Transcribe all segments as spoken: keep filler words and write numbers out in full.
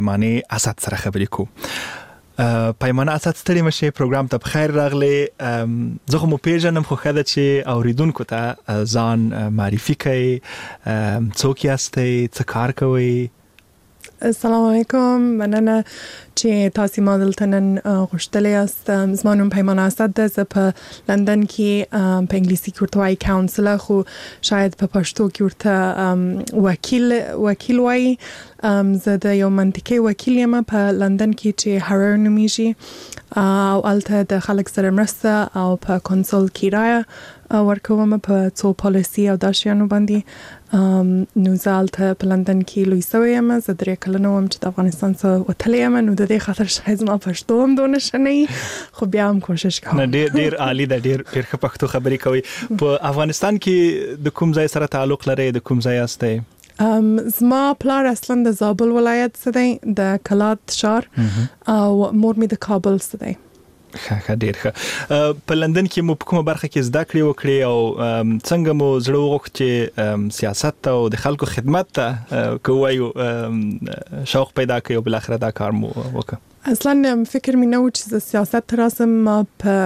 معنی اسد سره خبرې کو. پیمانه اسد ستړي مشه پروګرام ته بخیر راغلی. زه خو مو پیژنم خو خاله چې اوریدونکو ته ځان معرفي کړئ، څوک یاستئ، څه کار کوئ؟ السلام علیکم، مننه چې تاسو ما دلته نن غوښتلی یاست. زما نوم پیمانه اسد ده، زه په لندن کې په انګلیسي کې ورته وایي کاونسلر، خو شاید په پښتو کې ورته وکیل وکیل وایي. زه د یو منطقې وکیل یم په لندن کې چې هارو نومیږي، او هلته د خلک سره مرسته او په کنسول کرایه ورکوم په څو پالیسي او دا شیانو باندې. نو زه هلته په لندن کې لوی سوی یم. زه درې کلنه وم چې د افغانستان څخه وتلی یم، نو د دې خاطر شاید زما پښتو هم دونه ښه نه وي، خو بیا هم کوشش کوم. ډېر ډېر عالی ده، ډېر ډېر ښه پښتو خبرې کوئ. په افغانستان کې د کوم ځای سره تعلق لرئ؟ د کوم ځای یاستئ؟ زما پلار اصلا د زابل ولایت څخه دی، د کلات شهر، او مور مې د کابل څخه دی. ښه ښه ډېر ښه. په لندن کې مو په کومه برخه کې زده کړې وکړې او څنګه مو زړه وغوښت چې سیاست ته او د خلکو خدمت ته که ووایو شوق پیدا کړئ او بالاخره دا کار مو وکړ؟ اصلا فکر مې نه و چې زه سیاست ته راسم. ما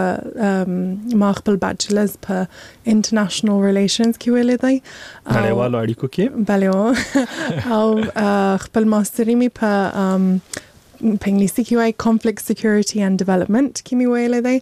په ما خپل بیچلرز په انټرنیشنل ریلیشنز کې ویلی دی، نړیوالو اړیکو کې. بله، او خپل ماستري مې په په انګلیسي کې وایي conflict security and development کې مې ویلی دی.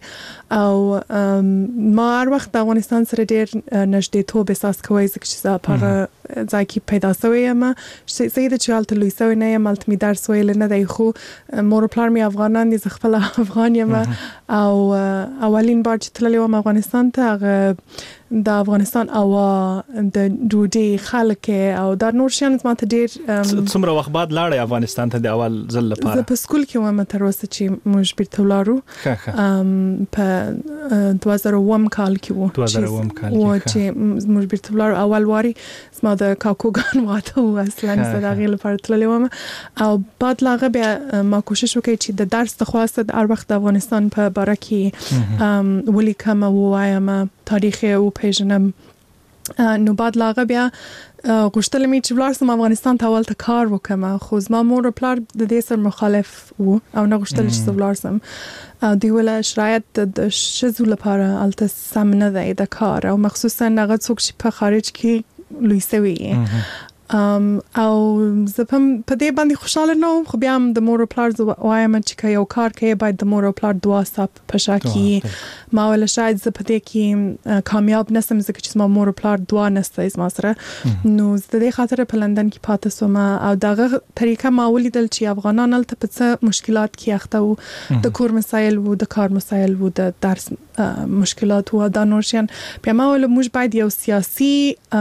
او ما هر وخت د افغانستان سره ډېر نږدېتوب احساس کوی، ځکه چې زه په هغه ځای کې پیدا سوی یم. صحیح ده چې هلته لوی سوی نه یم، هلته مې درس ویلی نه دی، خو مور و پلار مې افغانان دي، زه خپله افغان یم. او اولین بار چې تللی وم افغانستان ته، هغه د افغانستان هوا، د ډوډۍ، خلک او دا نور شیان زما ته ډېر. څومره وخت بعد لاړئ افغانستان ته د اول ځل لپاره؟ زه په سکول کې وم تر اوسه چې موږ بیرته ولاړو. په دوه زره اووم کال کې و دوه زره اووم کال کې چې موږ بیرته ولاړو. اول واري زما د کاکوګان واده و، اصلا زه د هغې لپاره تللی وم. او بعد له هغه بیا ما کوشش وکړی چې د درس د خواسته د هر وخت د افغانستان په باره کې ولیکم او ووایم، تاریخ یې وپېژنم. نو بعد له هغه بیا غوښتل مې چې ولاړ سم افغانستان ته هلته کار وکړم، خو زما مور او پلار د دې سره مخالف وو او نه غوښتل چې زه ولاړ سم. دوی ویل شرایط د ښځو لپاره هلته سم نه دی د کار، او مخصوصا هغه څوک چې په خارج کې لوی سوي یې. او زه په دې باندې خوشحاله نه وم، خو بیا هم د مور او پلار زه وایم چې که یو کار کوې باید د مور او پلار دعا ستا په شا کې. ما ویل شاید زه په دې کې کامیاب نسم، ځکه چې زما مور او پلار دعا نسته زما سره. نو زه د دې خاطر په لندن کې پاتې سوم، او دغه طریقه ما ولیدل چې افغانان هلته په څه مشکلات کې اخته وو، د کور مسایل وو، د کار مسایل وو، د درس مشکلات وو، دا نور شیان. بیا ما ویل موږ باید یو سیاسي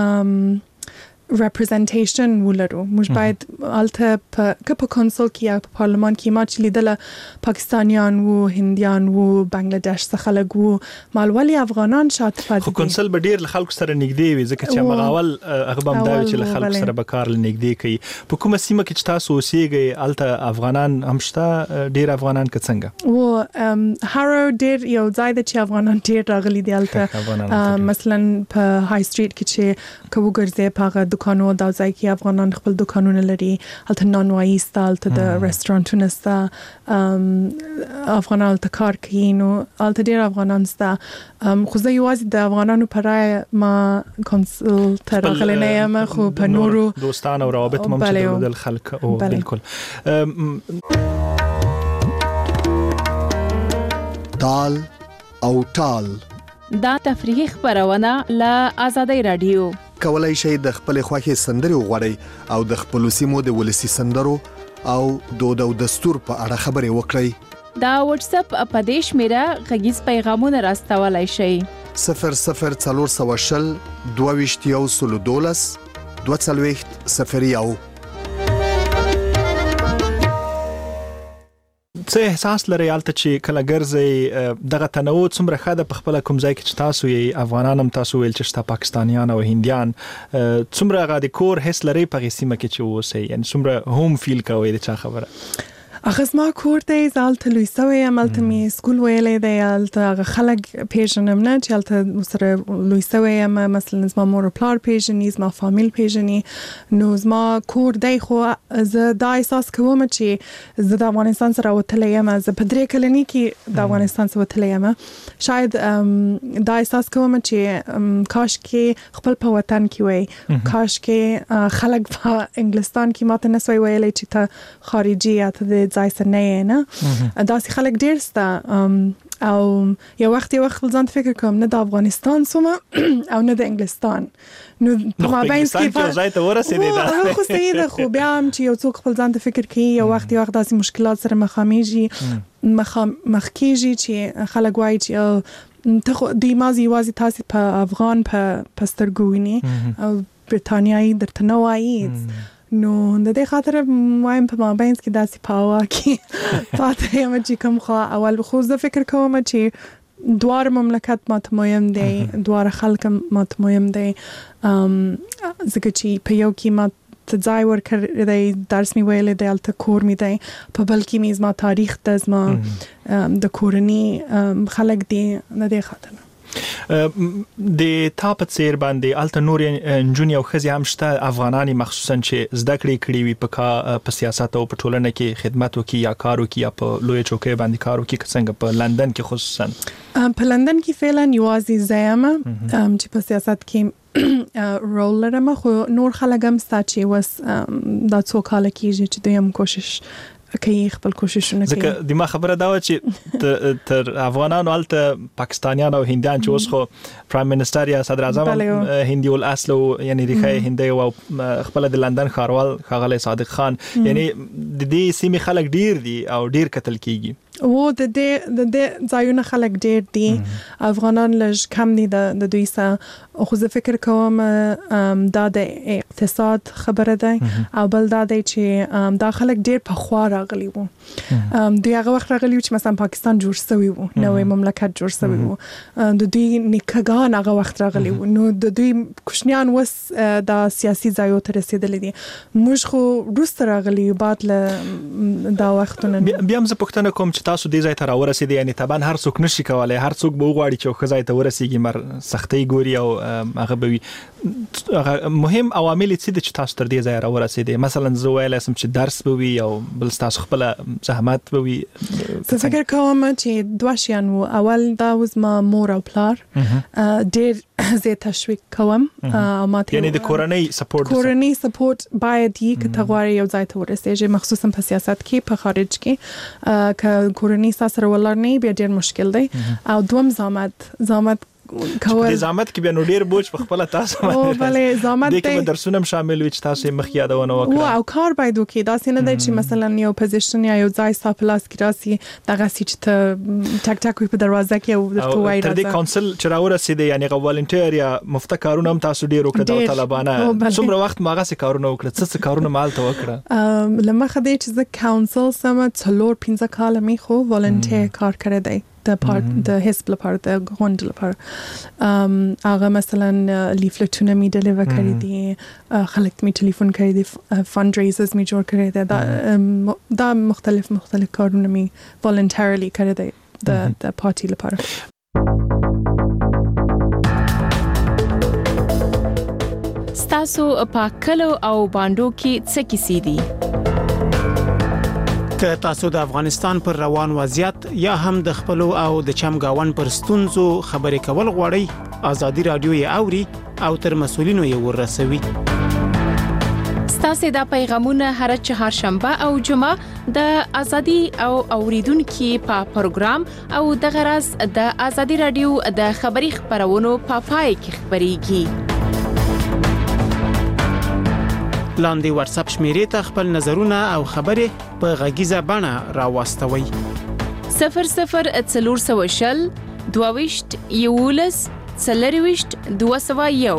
representation ولرو. موږ باید هلته که په کنسول کې یا په پارلمان کې، ما چې لیدله پاکستانیان وو، هندیان وو، بنگلادش څخه خلک وو، ما ولې افغانان شاته پاتې دي؟ خو کنسول به ډېر له خلکو سره نږدې وي، ځکه چې هغه اول هغه به هم دا وي چې له خلکو سره به کار نږدې کوي. په کومه سیمه کې چې تاسو اوسېږئ هلته افغانان هم شته؟ ډېر افغانان که څنګه؟ و هارو ډېر یو ځای ده چې افغانان ډېر راغلي دي هلته. مثلا په های سټریټ کې چې که وګرځې په هغه دکانو، دا ځای کې افغانان خپل دکانونه لري. هلته نانوایي سته، هلته د رستورانټونه سته، افغانان هلته کار کوي. نو هلته ډېر افغانان سته. خو زه یوازې د افغانانو په رایه ما کنسل ته راغلی نه یم، خو په نورو دوستان او روابط مو چې درلودل خلک. او بالکل. تال او ټال دا تفریحي خبرونه له آزادۍ رادیو. کولای شئ د خپل خوښې سندرې وغواړئ او د خپل سیمو د ولسی سندرو او دود او دستور په اړه خبرې وکړئ. دا واتس اپ په دې شمیره غږیز پیغامونه راستولای شئ. صفر صفر څلور سوه شل دوه ویشت یو سلو دولس دوه څلوېښت صفر یو. څه احساس لرئ هلته چې کله ګرځئ دغه تنوع څومره ښه ده په خپله کوم ځای کې چې تاسو یې افغانان هم تاسو ویل چې شته پاکستانیان او هندیان، څومره هغه د کور حس لرئ په هغې سیمه کې چې اوسئ؟ یعنې څومره هوم فیل کوئ د چا خبره؟ اخس ما کور دی زالت لوی سوی عملت می سکول ویلې دی الت هغه خلک پیژنم نه چې الت سره لوی سوی ما مثلا زما مور پلار پیژني زما فامیل پیژني نو زما کور دی خو زه دا احساس کوم چې زه د افغانستان سره وتلې یم زه په درې کلنی کې د افغانستان سره وتلې یم شاید دا احساس کوم چې کاش کې خپل په وطن کې وای کاش کې خلک په انګلستان کې ماته نسوي ویلې چې ته خارجي یا ته ځای سره نه نه داسې خلک ډېر سته او یو وخت یو وخت ځان فکر کوم نه د افغانستان سوم او نه د انګلستان نو په مابین کې په ځای ته ورسېدې دا خو صحیح ده خو بیا هم چې یو څوک خپل ځان ته فکر کوي یو وخت یو وخت داسې مشکلات سره مخامېږي مخ کېږي چې خلک وایي چې ته خو د مازی وازی تاسو په افغان په پسترګوینی او برتانیایی درته نه وایي نو د دې خاطر وایم په مابین کې داسې پاوا کې پاتې یم چې کوم خو اول خو زه فکر کوم چې دوار مملکت ماته مهم دی دوار خلک ماته مهم دی ام ځکه چې په یو کې ما ته ځای ورکړی دی درس می ویل دی الته کور می دی په بل کې می زما تاریخ د زما د کورنی خلک دی نه دی خاطر د تا په څیر باندې الته نور انجونی او خزي هم شته افغانانی مخصوصا چې زده کړې کړې وي په په سیاست او په ټولنه کې خدمت وکي یا کار وکي یا په لوی چوکۍ باندې کار وکي څنګه په لندن کې خصوصا په لندن کې فعلا یوازې زما چې په سیاست کې رول لرم خو نور خلک هم ستاسو وس دا څو کال کېږي چې دوی هم کوشش کوي خپل کوششونه کوي ځکه د ما خبره دا و چې تر افغانانو الته پاکستانیان او هندیان چې اوس خو پرایم منسٹر یا صدر اعظم هندي ول اصل یعنی ریخه هندي او خپل د لندن ښاروال ښاغلی صادق خان یعنی د دې سیمې خلک ډیر دي او ډیر قتل کیږي و د دې د دې ځایونه خلک ډیر دي افغانان لږ کم دي د دوی سره خو زه فکر کوم دا د اقتصاد خبره ده او بل دا دی چې دا خلک ډیر په خوا راغلي وو دوی هغه وخت راغلي چې مثلا پاکستان جوړ شوی وو نوې مملکت جوړ شوی وو د دوی نیکګان هغه وخت راغلي وو نو د دوی کوشنیان وس د سیاسي ځایو ته رسیدلې دي موږ خو روسته راغلي بعد له دا وختونه بیا هم زه پوښتنه کوم چې تاسو دې ځای ته راورسېدئ یعنی طبعا هر څوک نشي کولای هر څوک به وغواړي چې خو ځای ته ورسېږي مر سختۍ ګوري او هغه به وي مهم عوامل څه دي چې تاسو تر دې ځای راورسېدئ مثلا زه ویلی سم چې درس به وي او بل تاسو خپل زحمت به وي زه فکر کوم چې دوه شیان وو اول دا وز ما مور او پلار ډېر زه تشویق کوم ما ته یعنی د کورنۍ سپورټ کورنۍ سپورټ باید یې که ته غواړې یو ځای ته ورسېږې مخصوصا په سیاست کې په خارج کې که کورنۍ سره ولر نه بیا ډېر مشکل دی او دوم زحمت زحمت کول د زحمت کې بیا نو ډیر بوج په خپل تاسو او بلې زحمت دی کې درسونه شامل وي چې تاسو مخ یادونه وکړه او کار باید وکړي دا څنګه دی چې مثلا یو پوزیشن یا یو ځای ستاسو لاس کې راسي دغه چې ته ټک ټک په دروازه کې او درته وایي تر دې کونسل چې راورسېد یعنی غو والنټیر یا مفته کارونه هم تاسو ډیر وکړه د طالبانه څومره وخت ماغه سي کارونه وکړه څه څه کارونه مال ته وکړه لمه خدای چې ز کونسل سم څلور پنځه کال می خو والنټیر کار کړی دی د پارت د حزب لپاره د غونډ لپاره ام هغه مثلا لیفلټونه می ډیلیور کړی دي خلک می ټلیفون کړی دي فند ریزرز می جوړ کړی دي دا دا مختلف مختلف کارونه می والنټریلی کړی دي د د پارټي لپاره ستاسو په کلو او باندو کې څه کیسې دي که تاسو د افغانستان پر روان وضعیت یا هم د خپل او د چمګاون پر ستونزو خبرې کول غواړئ ازادي رادیو یې اوري او تر مسولینو یې ورسوي ستاسو د پیغامونه هر چهارشنبه او جمعه د ازادي او اوریدونکو په پروګرام او د غرض د ازادي رادیو د خبري خبرونو په پای کې خبريږي لاندې واتس اپ شمیرې ته خپل نظرونه او خبرې په غږیزه بڼه راوستوي صفر صفر څلور سوه شل دوه ویشت یولس څلور ویشت دوه سوه یو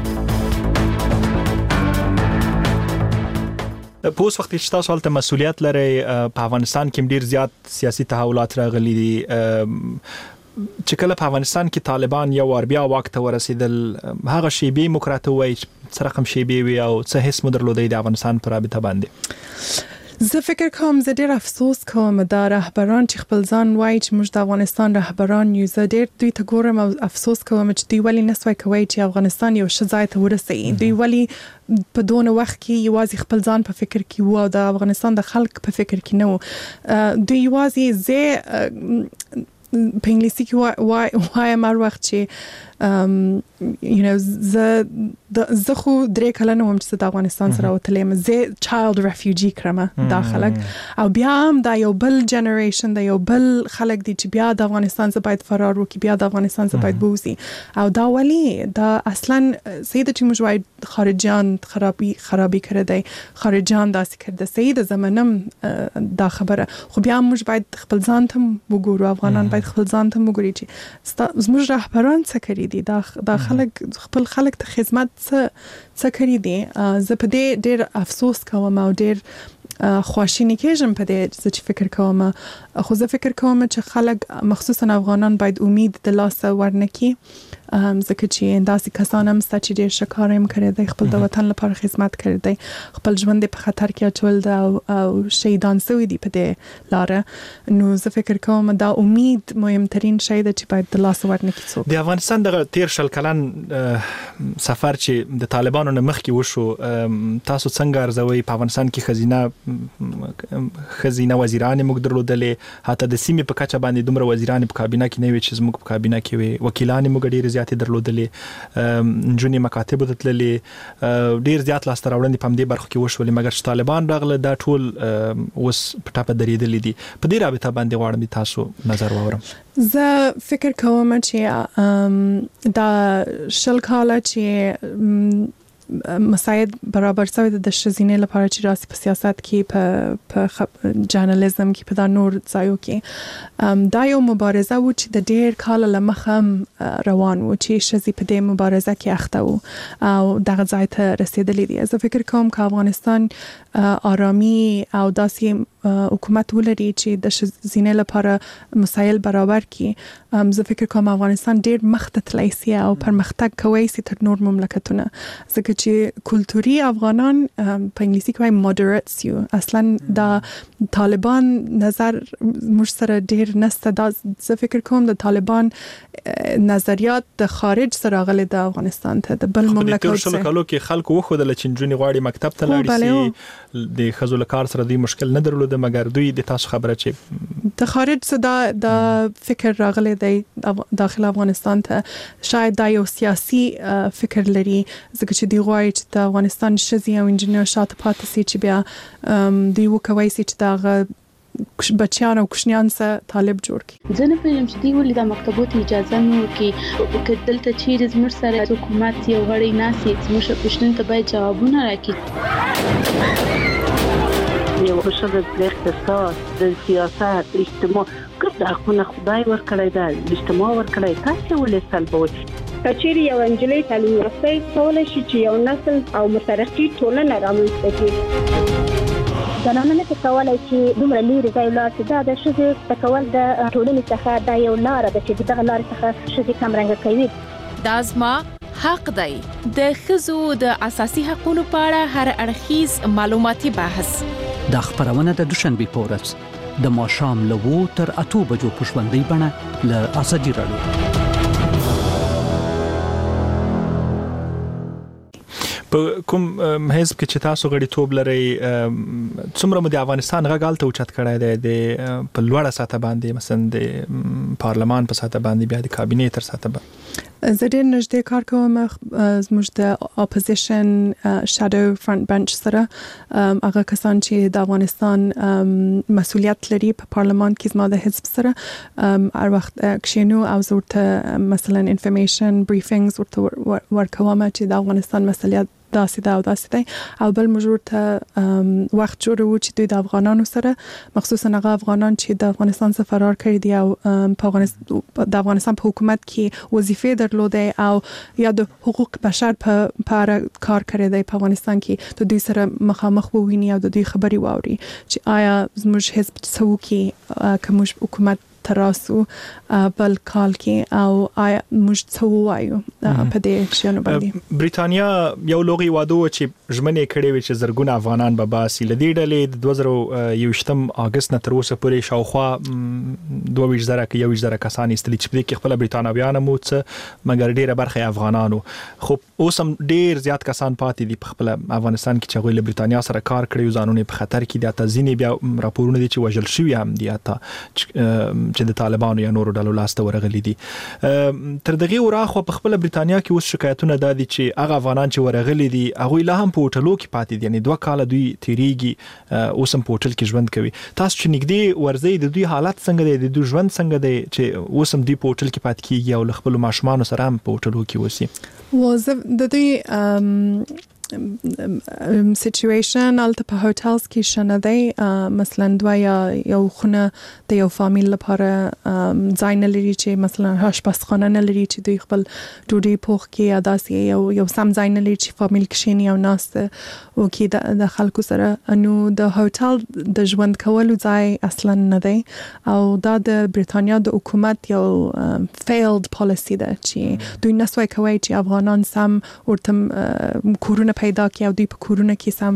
په اوس وخت کې تاسو هلته مسؤلیت لرئ په افغانستان کې ډیر زیات سیاسي تحولات راغلي دي چې کله په افغانستان کې طالبان یو ور بیا وخت ورسېدل هغه شی به موکراته وای څه رقم شی به وي او څه هیڅ مدرلودي د افغانستان پر رابطه باندې زه فکر کوم زه ډیر افسوس کوم دا رهبران چې خپل ځان وایي چې موږ د افغانستان رهبران یو، زه ډیر دوی ته ګورم او افسوس کوم چې دوی ولې نسوي کوي چې افغانستان یو ښه ځای ته ورسوي. دوی ولې په دونه وخت کې یوازې خپل ځان په فکر کې وو او د افغانستان د خلک په فکر کې نه وو. دوی یوازې زه په انګلیسي کې وای وای مر وخت چې you know زه زه خو درې کلنه وم چې د افغانستان سره وتلم، زه child refugee کړم دا خلک، او بیا هم دا یو بل جنریشن دا یو بل خلک دي چې بیا د افغانستان څخه باید فرار وکړي، بیا د افغانستان څخه باید بوزي. او دا ولی دا اصلا سید چې موږ وای خارجيان خرابي خرابي کړی دی، خارجيان داسې کړی سید زمانم دا خبره، خو بیا موږ باید خپل ځان ته وګورو، افغانان باید خپل ځان ته وګوري چې زموږ رهبران څه کړی دي، دا دا خلک خپل خلک ته خدمت څه څه کړی دي. زه په دې ډېر افسوس کوم او ډېر خواشینی کېږم په دې چې فکر کوم. خو زه فکر کوم چې خلک مخصوصا افغانان باید امید د لاسه ورنکړي، ځکه چې داسې کسان هم ستا چې ډېر ښه کار هم کړی دی، خپل د وطن لپاره خدمت کړی دی، خپل ژوند په خطر کې اچول دی او شهیدان سوي دي په دې لاره. نو زه فکر کوم دا امید مهمترین شی ده چې باید د لاسه ورنکړي څوک. د افغانستان دغه تیر شل کلن سفر چې د طالبانو نه مخکې وشو، تاسو څنګه ارزوي په افغانستان کې خزینه خزینه وزیران موږ درلودلې، حتی د سیمې په کچه باندې دومره وزیران په کابینه کې نه وي چې زموږ په کابینه کې وي، وکیلان موږ ډېر زیات درلودلې، نجونې مکاتب ته تللې، ډېر زیات لاسته راوړنې په همدې برخو کې وشولې، مګر چې طالبان راغله دا ټول اوس په ټاپه درېدلې دي. په دې رابطه باندې غواړم تاسو نظر واورم. زه فکر کوم چې دا شل کاله چې مساعد برابر شوی د ښځینې لپاره چې راسي په سیاست کې، په په جرنالیزم کې، په دا نور ځایو کې، دا یو مبارزه و چې د ډېر کال له مخه روان و چې ښځې په دې مبارزه کې اخته و او دغه ځای ته رسیدلې دي. زه فکر کوم که افغانستان آرامي او داسې حکومت ولري چې د ښځینې لپاره مسایل برابر کړي، زه فکر کوم افغانستان ډېر مخته تللی سي او پرمختګ کوي سي تر نور مملکتونه، ځکه چې کلتوري افغانان په انګلیسي کې وایي moderates یو. اصلا دا طالبان نظر موږ سره ډېر نسته. دا زه فکر کوم د طالبان نظریات د خارج سره راغلي د افغانستان ته، د بل مملکت څخه. په کلو کې خلکو وښودل چې نجونې غواړي مکتب ته لاړ شي، د ښځو له کار سره دوی مشکل نه درلود، مګر دوی د تاسو خبره چې د خارج څخه د فکر راغلی دی داخل افغانستان ته، شاید دا یو سیاسي فکر لري، ځکه چې دوی غواړي چې د افغانستان ښځې او انجینر شاته پاتې سي، چې بیا دوی وکوي سي چې دغه بچیان او کوشنیان سره طالب جوړ کړي. زه نه پوهیږم چې دوی ولې د مکتبو ته اجازه نه ورکوي، که دلته چیرې زموږ سره حکومت یو غړی ناست وي، زموږ پوښتنو ته باید ځوابونه راکړي. یو ښځه د اقتصاد، د سیاست، اجتماع ګرد حقونه خدای ورکړی دی، اجتماع ورکړی، تاسو ولې سلبوي؟ کچېرې یو انجلۍ تعلیم یافته کولای شي چې یو نسل او مترقي ټولنه رامنځته کړي. زنانه نه کولای چې دومره لري ځای لاړ شي. دا د ښځې تکول د ټولنې څخه دا یو لار ده چې دغه لار څخه ښځې کمرنګ کوي. دا زما حق دی. د ښځو د اساسي حقوقو په اړه هر اړخیز معلوماتي بحث دا خبرونه د دوشنبه په ورځ د ماښام له وو تر اته بجو په ژوندۍ بڼه له ازادي راډیو. په کوم حزب کې چې تاسو غړیتوب لرئ، څومره مو د افغانستان غږ هلته اوچت کړی دی د په لوړه سطح باندې، مثلا د پارلمان په سطح باندې، بیا د کابینې تر سطح باندې؟ زه ډېر نږدې کار کوم زموږ د اپوزیشن شادو فرنٹ بنچ سره، هغه کسان چې د افغانستان مسؤلیت لري په پارلمان کې زما د حزب سره هر وخت کښینو او زه ورته مثلا انفارمیشن بریفینګز ورته ورکوم چې د افغانستان مسؤلیت داسې ده او داسې دی، او بل موږ ورته وخت جوړوو چې دوی د افغانانو سره، مخصوصا هغه افغانان چې د افغانستان څخه فرار کړي دي او په افغانستان د افغانستان په حکومت کې وظیفې درلودې او یا د حقوق بشر په اړه کار کړی دی په افغانستان کې، د دوی سره مخامخ وویني او د دوی خبرې واوري چې آیا زموږ حزب څه وکړي که موږ حکومت تراسو بل کال کې او موږ څه وایو په دې شنو باندې. بریټانیا یو لوغي واده چې ژمنې کړې وي چې زرګونه افغانان به باسي لدې ډلې د دوه زره یوویشتم اگست نه تر اوسه پورې شاوخوا دوه ویشت زره کې یو ویشت زره کسان استلی چې په کې خپل بریټانویان مو څه مګر ډیره برخه افغانانو خو اوس هم ډیر زیات کسان پاتې دي په خپل افغانستان کې چې غوښتل بریټانیا سره کار کړی ځانونه په خطر کې د تزینې بیا راپورونه دي چې وژل شوی هم دي اته چې د طالبانو یا نورو ډلو لاسته ورغلي دي. تر دغه وراخه په خپل بریټانیا کې اوس شکایتونه دادي چې هغه افغانان چې ورغلي دي هغه لا هم په هوټلو کې پاتې دي یعنی دوه کال دوی تیریږي اوس هم په هوټل کې ژوند کوي. تاسو چې نګدي ورځي د دوی حالت څنګه دي د دوی ژوند څنګه دی چې اوس هم دوی په هوټل کې پاتې کیږي او خپل ماشومان سره هم په هوټلو کې وسی وظف د دوی سچویشن الته په هوټلز کې شنه دی مثلا دوی یو خونه د یو فامیل لپاره ځای نه لري چې مثلا آشپزخانه نه لري چې دوی خپل ډوډۍ پوخ کړي یا داسې یو یو سم ځای نه لري چې فامیل کښېني او ناسته وکړي د خلکو سره نو د هوټل د ژوند کولو ځای اصلا نه دی او دا د بریټانیا د حکومت یو فیلډ پالیسی ده چې دوی نسوي کوي چې افغانان سم ورته کورونه پیدا کړي او دوی په کورونه کې سم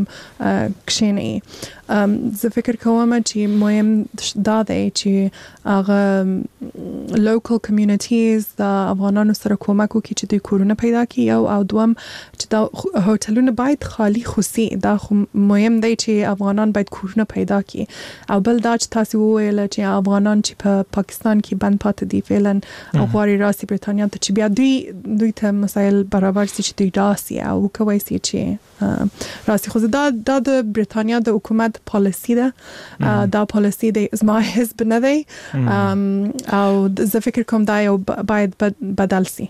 کښېني. زه فکر کوم چې مهم دا دی چې هغه لوکل کمیونټیز د افغانانو سره کومک وکړي چې دوی کورونه پیدا کړي او او دوم چې دا هوټلونه باید خالی خوسي دا خو مهم دی چې افغانان باید کورونه پیدا کړي او بل دا چې تاسو وویل چې افغانان چې په پاکستان کې بند پاتې دي فعلا او غواړي راسي بریټانیا ته چې بیا دوی دوی ته مسایل برابر شي چې دوی راسي او کوي چې راسي خو دا د بریټانیا د حکومت پالیسی ده دا پالیسی د زما حزب نه دی او زه فکر کوم دا یو باید بدل شي.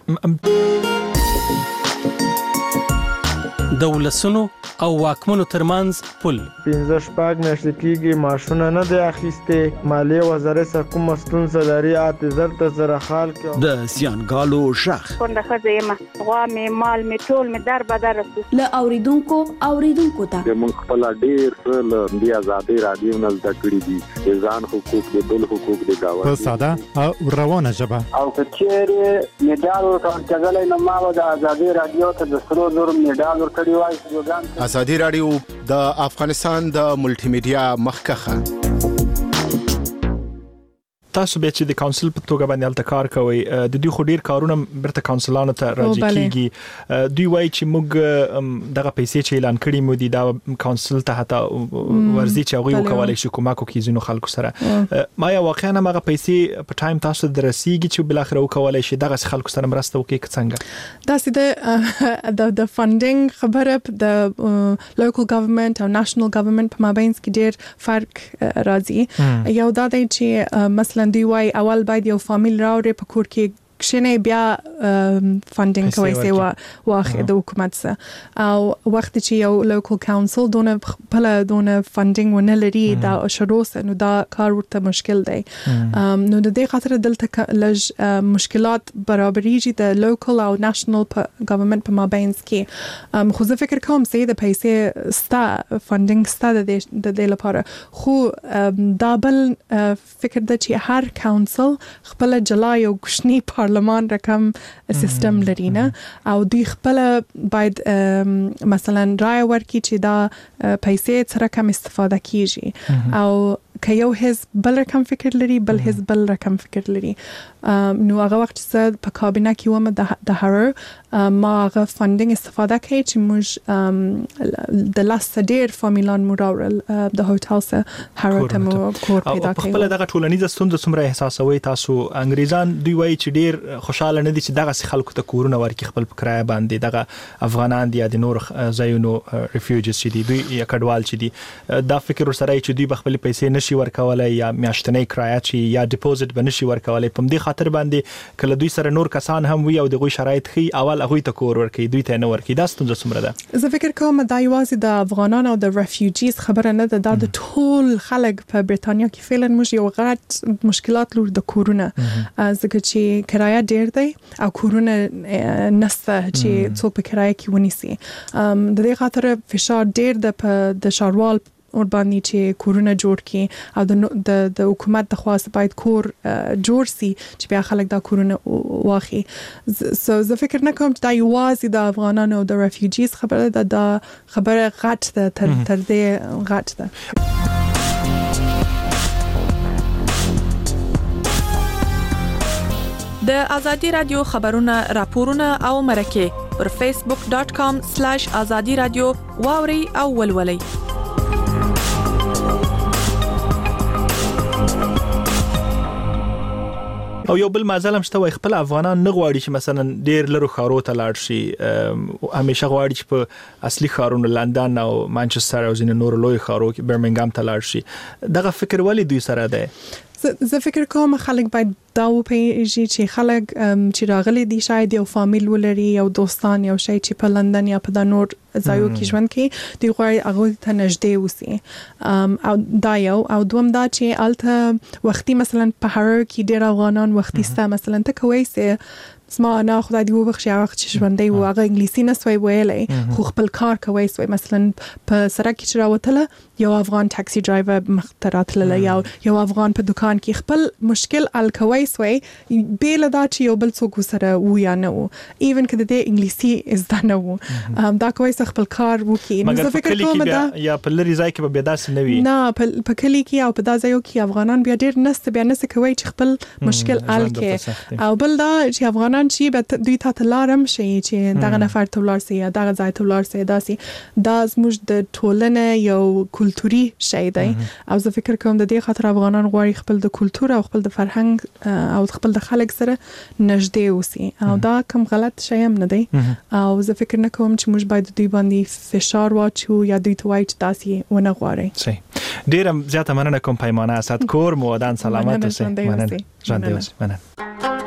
د ولسونو او واکمنو ترمنځ پل پنځه شپږ میاشتې کېږي معاشونه نه دی اخیستې مالیې وزارت سره کومه ستونزه لري اته زر ته زره خال کې د زیانګالو شخ څنګه ښځه یم غوا مې مال مې ټول مې در بدر له اوریدونکو اوریدونکو ته موږ خپل ډیر څه له دی آزادي رادیو نه زده کړی دي ځان حقوق د بل حقوق د گاوه په ساده او روانه ژبه او کچېره میډال ورکړل نو ما د آزادي رادیو ته د سرو زر میډال ورکړی وای. آزادي رادیو د افغانستان د ملټي میډیا مخکخه. تاسو به چې د کونسل په توګه باندې الته کار کوي د دوی خو ډیر کارونه برته کونسلانو ته راځي کیږي دوی وایي چې موږ دغه پیسې چې اعلان کړي مو دي دا کونسل ته حتی ورزي چې هغه وکولای شي کومک وکړي زینو خلکو سره ما یا واقعا هغه پیسې په ټایم تاسو درسیږي چې بل اخر وکولای شي دغه خلکو سره مرسته وکړي څنګه دا سید د د فاندینګ خبره د لوکل ګورنمنت او نېشنل ګورنمنت په مابین کې ډیر فرق راځي یو دا دی چې مثلا دی وای اول باید یو فامیل راوړي په کور کې کښینه بیا فاندینګ کوي سي واخه د حکومت سره او وخت چې یو لوکل کونسل دونه بل دونه فاندینګ ونه لري دا شروع نو دا کار ورته مشکل دی نو د دې خاطر دلته لږ مشکلات برابرېږي د لوکل او نېشنل ګورنمنت په مابین کې خو زه فکر کوم چې د پیسې ستا فاندینګ ستا د دې لپاره خو دا بل فکر د چې هر کونسل خپل جلا یو کوشنی پارلمان رقم سیستم لري نه او دوی خپل باید مثلا رای ورکړي چې دا پیسې څه رقم استفاده کیږي او که یو حزب بل رقم فکر لري بل حزب بل رقم فکر لري نو هغه وخت چې په کابینه کې ومه د هر ما هغه فاندینګ استفاده کوي چې موږ د لاس ډیر فامیلان مو راوړل د هوټل سره هر ته مو کور پیدا کړو خپل دغه ټولنیزه ستونزه څومره احساسوي تاسو انګریزان دوی وایي چې ډیر خوشاله نه دي چې دغه خلکو ته کورونه ورکړي خپل په کرایه باندې دغه افغانان دي یا د نور ځایونو ریفیوجیز چې دي دوی یا کډوال چې دي دا فکر سره چې دوی خپل پیسې نشي ورکولای یا میاشتنۍ کرایه چې یا ډیپوزټ بنشي ورکولای په دې خاطر باندې کله دوی سره نور کسان هم وي او دغه شرایط خي اول هغه ته کور ورکړي دوی ته نه ورکړي دا ستونزه څومره ده. زه فکر کوم دا یوازې د افغانانو او د ریفیوجیز خبره نه ده دا د ټول خلک په بریټانیا کې فعلا موږ یو غټ مشکلات لور د کورونه ځکه چې کرایه ډیر دی او کورونه نسته چې څوک په کرایه کې ونیسي د دې خاطر فشار ډیر د د شاروال اور باندې چې کورونه جوړ کړي او د د حکومت د خواست باید کور جوړ سي چې بیا خلک دا کورونه واخی. سو زه فکر نه کوم چې دا یوازې د افغانانو او د ریفیوجیز خبره ده، دا خبره غټ ده، تر تر دې غټ ده. د ازادي رادیو خبرونه راپورونه او مرکه پر فیسبوک ډاٹ کام سلیش ازادي رادیو واوري او ولولئ. او یو بل مازلم شته وای خپل افغانان نه غواړي چې مثلا ډیر لرو خارو ته لاړ شي، همیشه غواړي چې په اصلي خارونو لندن او مانچستر او ځینې نور لوی خارو کې برمنګام ته لاړ شي. دغه فکر ولی دوی سره ده؟ زه فکر کوم خلک باید دا وپیژني چې خلک چې راغلي دي شاید یو فامیل ولري، یو دوستان، یو شي چې په لندن یا په د نور ځایو کې ژوند کوي، دوی غواړي هغه ته نږدې اوسي. او دا یو او دوم دا چې الته وختي مثلا په هر کې ډیر افغانان وختي ستا مثلا ته کوي سه اسما انا خدای دی وبخښي هغه چې ژوندۍ و هغه انګلیسي نه سوی ویلای خو خپل کار کوي سوی مثلا په سړک کې راوتله یو افغان ټاکسي ډرایور مختراتله یا یو افغان په دکان کې خپل مشکل ال کوي سوی بیل دا چې یو بل څوک سره و یا نه و ایون کده د انګلیسي از دا نه و دا کوي خپل کار وکي. نو زه فکر کوم دا یا په لری ځای کې به بیا داسې نه وي، نه په کلی کې او په دا ځایو کې افغانان بیا ډیر نست بیا نس کوي چې خپل مشکل ال کې. او بل دا چې افغانان چې به دوی ته لارم شي چې دغه نفر ته ولار سي یا دغه ځای ته ولار سي داسي دا زموږ د ټولنې یو کلتوري شی دی. او زه فکر کوم د دې خاطر افغانان غواړي خپل د کلتور او خپل د فرهنګ او خپل د خلک سره نږدې اوسي او دا کوم غلط شی هم نه دی. او زه فکر نه کوم چې موږ باید دوی باندې فشار واچو یا دوی ته وایي چې داسي ونه غواړي. صحیح. ډیره زیاته مننه کوم پیمانه اسد کور مو ودان سلامت اوسئ. مننه. ژوندۍ اوسئ. مننه.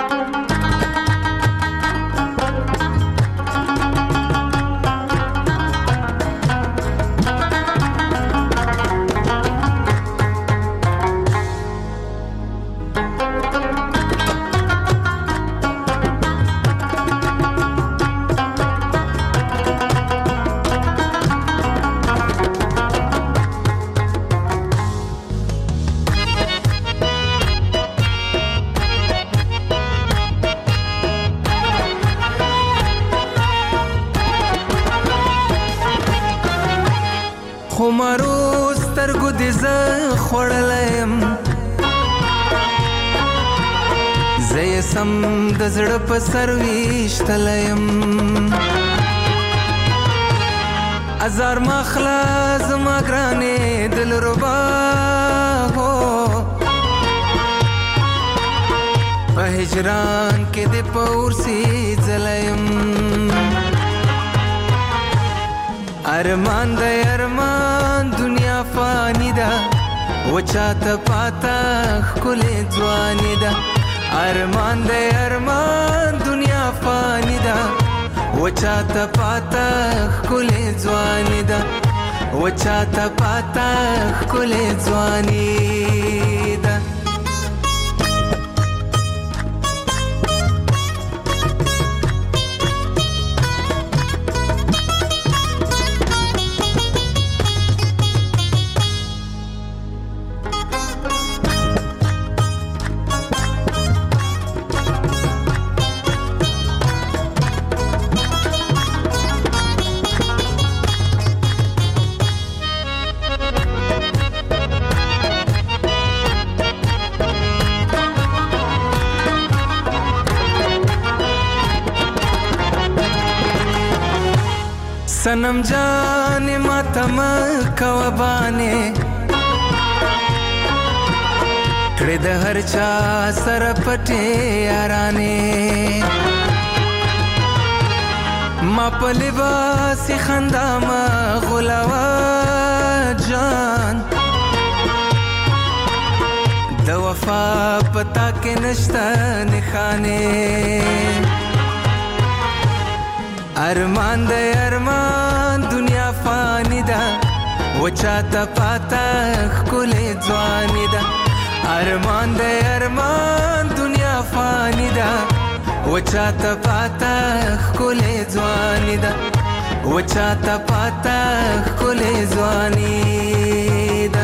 سم د زړه په سر ویشتلم ازار مخلا زما ګرانې دل ربا هو په هجران کې د پور سي زلم ارمان د ارمان دنیا فانی ده وچاته پاتا خلې ځواني ده ارمان دے ارمان دنیا فانی دا وچاتا پاتا خکولے زوانی دا وچاتا پاتا خکولے زوانی دا सनम जाने मातम कवबाने कड़े द हर चा सर पटे याराने मा पलिबा सी खंदा मा गुलावा जान द वफा पता के नश्ता निखाने ارمان دے ارمان دنیا فانی دا وچاتا پاتا خکولے ځوانی دا ارمان دے ارمان دنیا فانی دا وچاتا پاتا خکولے ځوانی دا وچاته پاته ښکلې ځواني ده.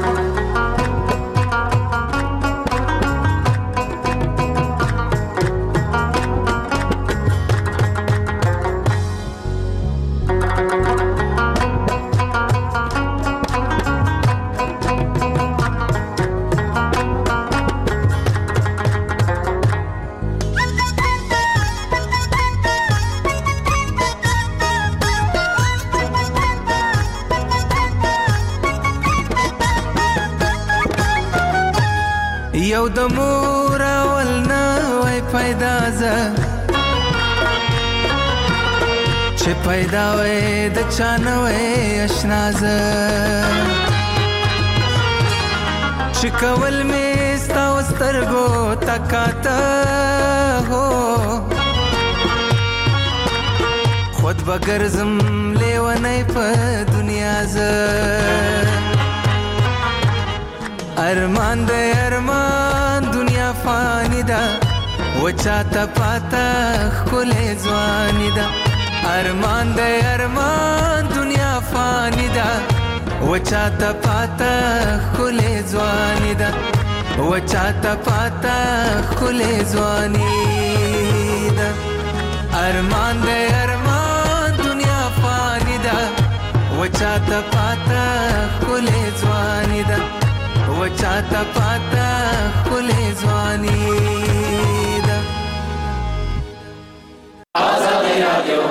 یو د مور اول نوی پیدا زه چې پیدا وې د چا نوی اشنا زه چې کول مې ستا و سترګو تکاته هو خود به ګرځم لیونی په دنیا زه ارمان د ارمان دنیا فانی ده وچاته پاته ښکلې ځواني ده. ارمان د ارمان دنیا فانی ده وچاته پاته ښکلې ځواني ده. وچاته پاته ښکلې ځواني ده. ارمان د ارمان دنیا فانی ده وچاته پاته ښکلې ځواني ده. وچاته پاته ښکلې ځواني ده. آزادي رادیو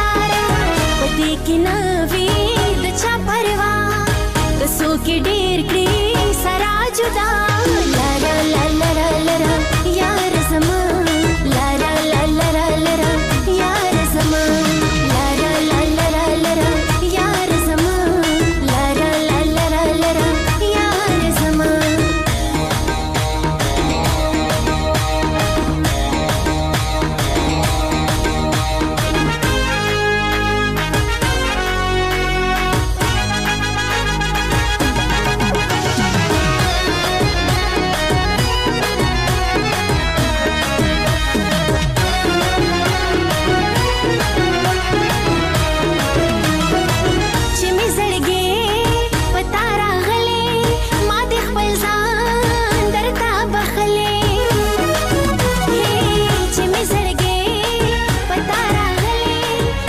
کې ډېر